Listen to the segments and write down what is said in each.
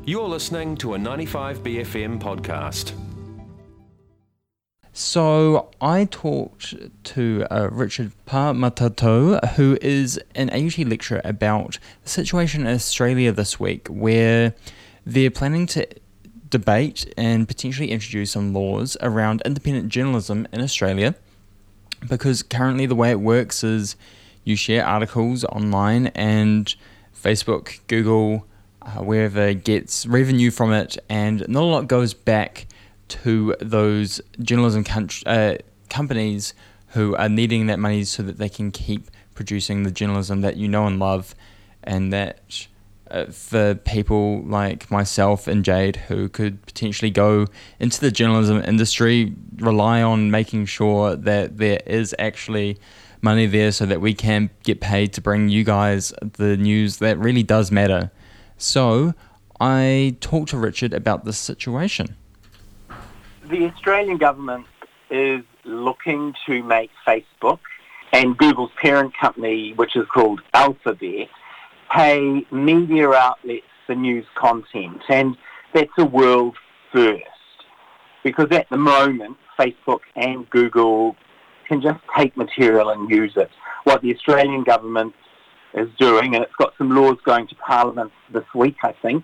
You're listening to a 95BFM podcast. So I talked to Richard Pāmatautou, who is an AUT lecturer, about the situation in Australia this week, where they're planning to debate and potentially introduce some laws around independent journalism in Australia, because currently the way it works is you share articles online and Facebook, Google, wherever gets revenue from it, and not a lot goes back to those journalism companies who are needing that money so that they can keep producing the journalism that you know and love, and that for people like myself and Jade, who could potentially go into the journalism industry, rely on making sure that there is actually money there so that we can get paid to bring you guys the news that really does matter. So I talked to Richard about this situation. The Australian government is looking to make Facebook and Google's parent company, which is called Alphabet, pay media outlets for news content. And that's a world first, because at the moment, Facebook and Google can just take material and use it. What the Australian government is doing, and it's got some laws going to Parliament this week, I think,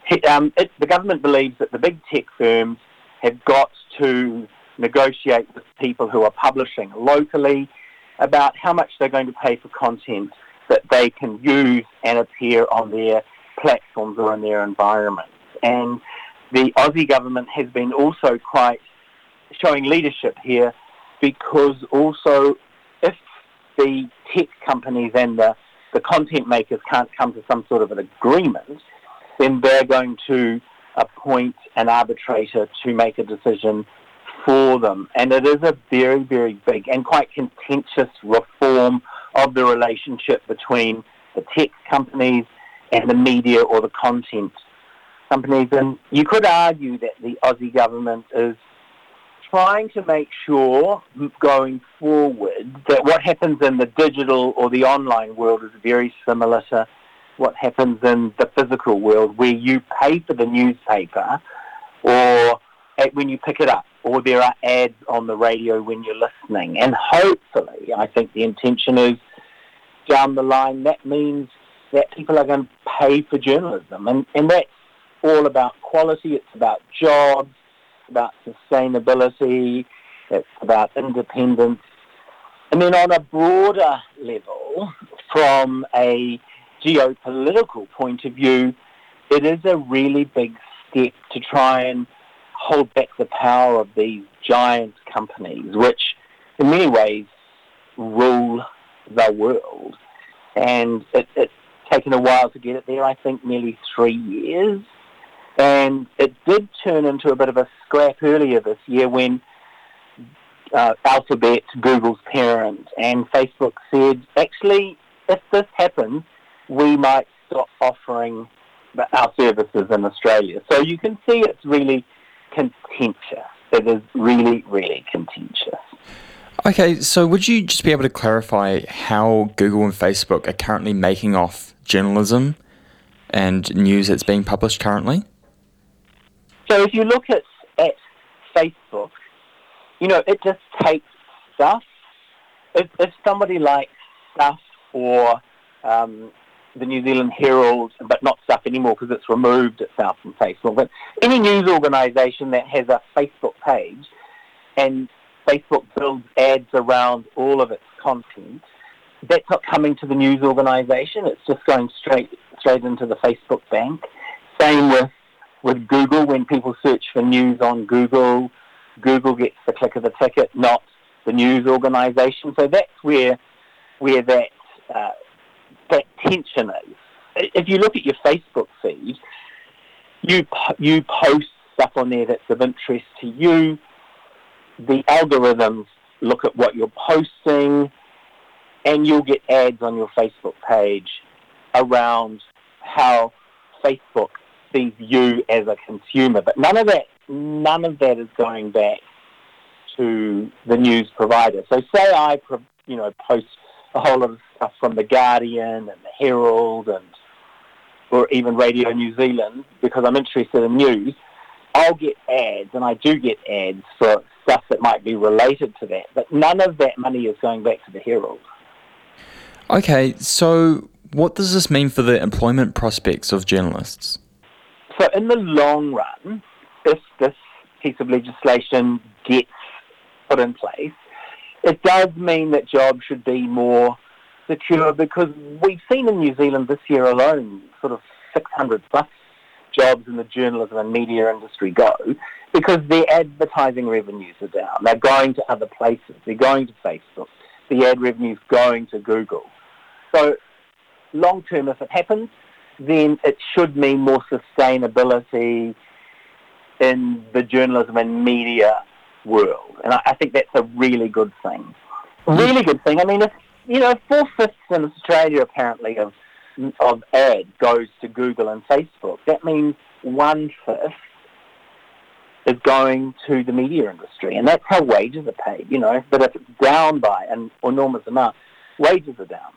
the government believes that the big tech firms have got to negotiate with people who are publishing locally about how much they're going to pay for content that they can use and appear on their platforms or in their environments. And the Aussie government has been also quite showing leadership here, because also if the tech companies and the content makers can't come to some sort of an agreement, then they're going to appoint an arbitrator to make a decision for them. And it is a very, very big and quite contentious reform of the relationship between the tech companies and the media or the content companies. And you could argue that the Aussie government is trying to make sure going forward that what happens in the digital or the online world is very similar to what happens in the physical world, where you pay for the newspaper or when you pick it up, or there are ads on the radio when you're listening. And hopefully, I think the intention is down the line, that means that people are going to pay for journalism. And that's all about quality, it's about jobs, about sustainability, it's about independence. And then on a broader level, from a geopolitical point of view, it is a really big step to try and hold back the power of these giant companies, which in many ways rule the world. And it's taken a while to get it there, I think nearly 3 years. And it did turn into a bit of a scrap earlier this year when Alphabet, Google's parent, and Facebook said, actually, if this happens, we might stop offering our services in Australia. So you can see it's really contentious. It is really, really contentious. Okay, so would you just be able to clarify how Google and Facebook are currently making off journalism and news that's being published currently? So if you look at Facebook, it just takes stuff. If somebody likes Stuff or the New Zealand Herald, but not Stuff anymore because it's removed itself from Facebook, but any news organisation that has a Facebook page and Facebook builds ads around all of its content, that's not coming to the news organisation, it's just going straight into the Facebook bank. Same with Google. When people search for news on Google, Google gets the click of the ticket, not the news organisation. So that's where that tension is. If you look at your Facebook feed, you post stuff on there that's of interest to you. The algorithms look at what you're posting, and you'll get ads on your Facebook page around how Facebook sees you as a consumer. But none of that is going back to the news provider. So say I post a whole lot of stuff from The Guardian and The Herald and or even Radio New Zealand, because I'm interested in news, I'll get ads, and I do get ads for stuff that might be related to that, but none of that money is going back to the Herald. Okay, so what does this mean for the employment prospects of journalists? So in the long run, if this piece of legislation gets put in place, it does mean that jobs should be more secure, because we've seen in New Zealand this year alone sort of 600 plus jobs in the journalism and media industry go, because their advertising revenues are down. They're going to other places. They're going to Facebook. The ad revenue's going to Google. So long term, if it happens, then it should mean more sustainability in the journalism and media world. And I think that's a really good thing. Really good thing. I mean, if 4/5 in Australia apparently of ad goes to Google and Facebook, that means 1/5 is going to the media industry, and that's how wages are paid, But if it's down by an enormous amount, wages are down.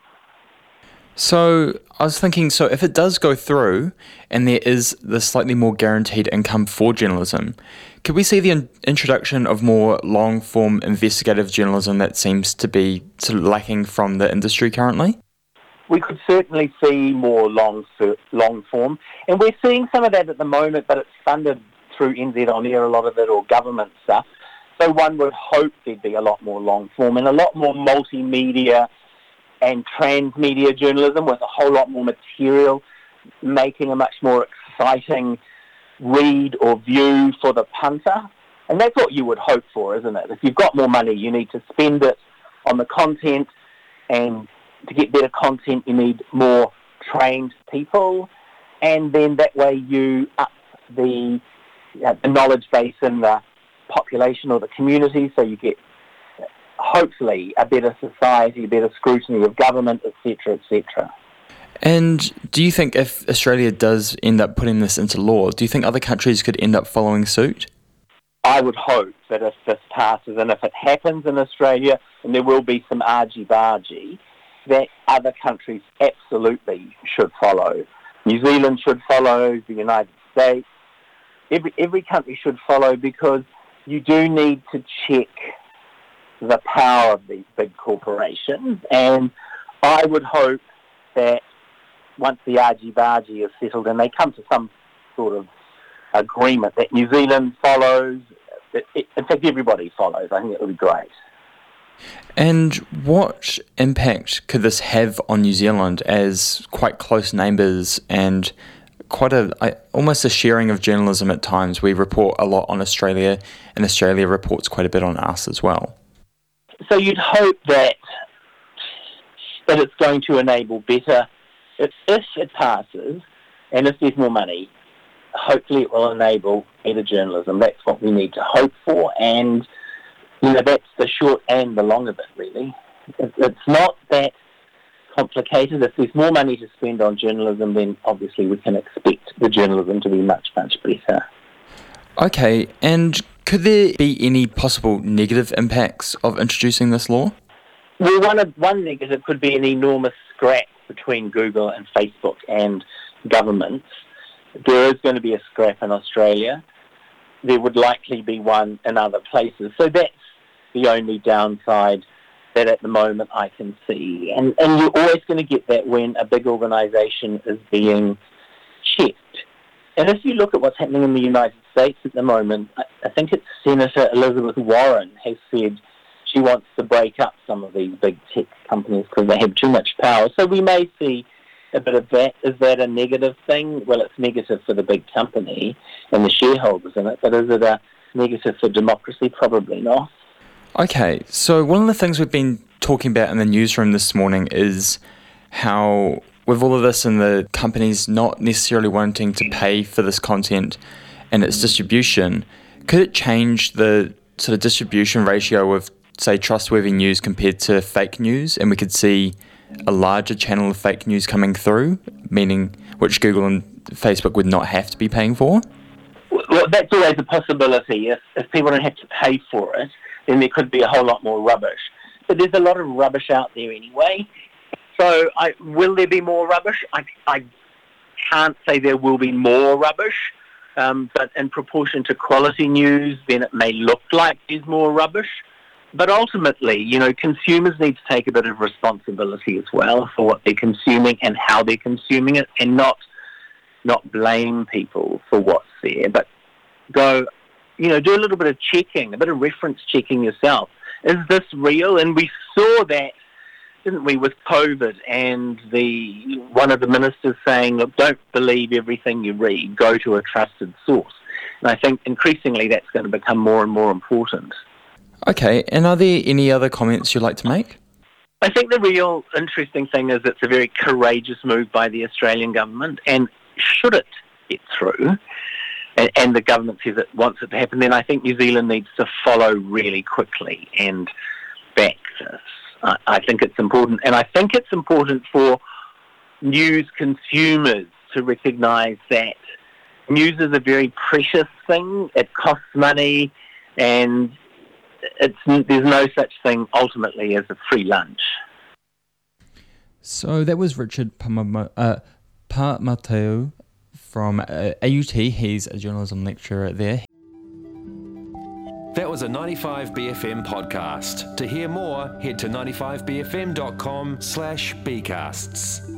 So I was thinking, so if it does go through and there is the slightly more guaranteed income for journalism, could we see the introduction of more long-form investigative journalism that seems to be sort of lacking from the industry currently? We could certainly see more long form, and we're seeing some of that at the moment, but it's funded through NZ On Air, a lot of it, or government stuff. So one would hope there'd be a lot more long form and a lot more multimedia and transmedia journalism with a whole lot more material, making a much more exciting read or view for the punter. And that's what you would hope for, isn't it? If you've got more money, you need to spend it on the content, and to get better content, you need more trained people, and then that way you up the knowledge base in the population or the community, so you get hopefully a better society, better scrutiny of government, etc., etc. And do you think if Australia does end up putting this into law, do you think other countries could end up following suit? I would hope that if this passes, and if it happens in Australia, and there will be some argy-bargy, that other countries absolutely should follow. New Zealand should follow, the United States. Every country should follow, because you do need to check the power of these big corporations. And I would hope that once the argy-bargy is settled and they come to some sort of agreement, that New Zealand follows, in fact everybody follows. I think it would be great. And what impact could this have on New Zealand as quite close neighbours and quite almost a sharing of journalism at times? We report a lot on Australia, and Australia reports quite a bit on us as well. So you'd hope that it's going to enable better, if it passes, and if there's more money, hopefully it will enable better journalism. That's what we need to hope for, and that's the short and the long of it, really. It's not that complicated. If there's more money to spend on journalism, then obviously we can expect the journalism to be much, much better. Okay, and could there be any possible negative impacts of introducing this law? Well, one negative could be an enormous scrap between Google and Facebook and governments. There is going to be a scrap in Australia. There would likely be one in other places. So that's the only downside that at the moment I can see. And you're always going to get that when a big organisation is being checked. And if you look at what's happening in the United States at the moment, I think it's Senator Elizabeth Warren has said she wants to break up some of these big tech companies because they have too much power. So we may see a bit of that. Is that a negative thing? Well, it's negative for the big company and the shareholders in it, but is it a negative for democracy? Probably not. Okay, so one of the things we've been talking about in the newsroom this morning is how with all of this and the companies not necessarily wanting to pay for this content and its distribution, could it change the sort of distribution ratio of, say, trustworthy news compared to fake news, and we could see a larger channel of fake news coming through, meaning which Google and Facebook would not have to be paying for? Well, that's always a possibility. If people don't have to pay for it, then there could be a whole lot more rubbish. But there's a lot of rubbish out there anyway. So will there be more rubbish? can't say there will be more rubbish, but in proportion to quality news, then it may look like there's more rubbish. But ultimately, consumers need to take a bit of responsibility as well for what they're consuming and how they're consuming it, and not blame people for what's there, but go, do a little bit of checking, a bit of reference checking yourself. Is this real? And we saw that, didn't we, with COVID, and one of the ministers saying, look, don't believe everything you read, go to a trusted source. And I think increasingly that's going to become more and more important. Okay, and are there any other comments you'd like to make? I think the real interesting thing is it's a very courageous move by the Australian government, and should it get through, and the government says it wants it to happen, then I think New Zealand needs to follow really quickly and back this. I think it's important, and I think it's important for news consumers to recognise that news is a very precious thing. It costs money, and there's no such thing ultimately as a free lunch. So that was Richard Pāmatau from AUT. He's a journalism lecturer there. That was a 95BFM podcast. To hear more, head to 95bfm.com/bcasts.